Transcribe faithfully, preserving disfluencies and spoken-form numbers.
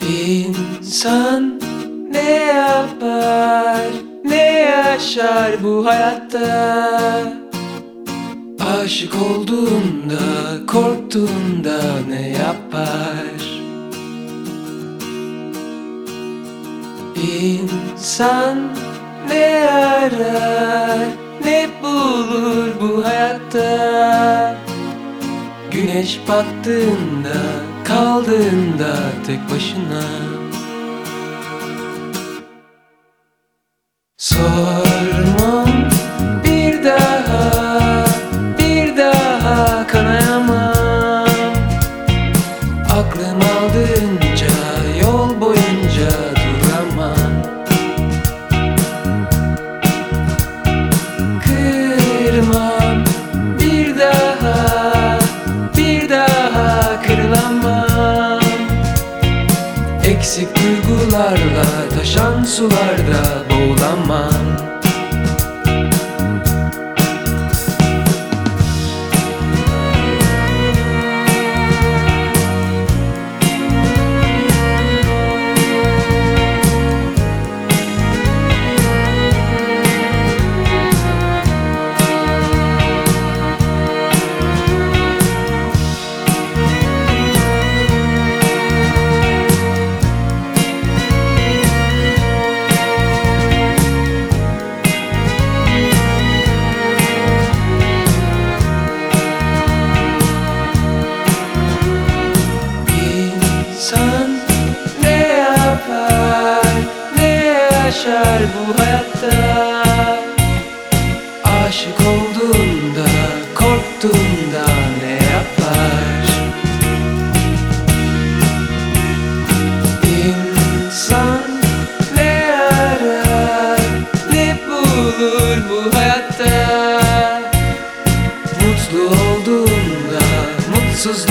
İnsan ne yapar, ne yaşar bu hayatta? Aşık olduğunda, korktuğunda ne yapar? İnsan ne arar, ne bulur bu hayatta? Güneş battığında, kaldığında tek başına. Sormam bir daha, bir daha kanayamam. Aklım aldığınca, yol boyunca duramam. Kırmam bir daha, bir daha kırılamam. Eksik duygularla taşan sularda boğulamam. İnsan ne yapar, ne yaşar bu hayatta? Aşık olduğunda, korktuğunda ne yapar? İnsan ne arar, ne bulur bu hayatta? Mutlu olduğunda, mutsuz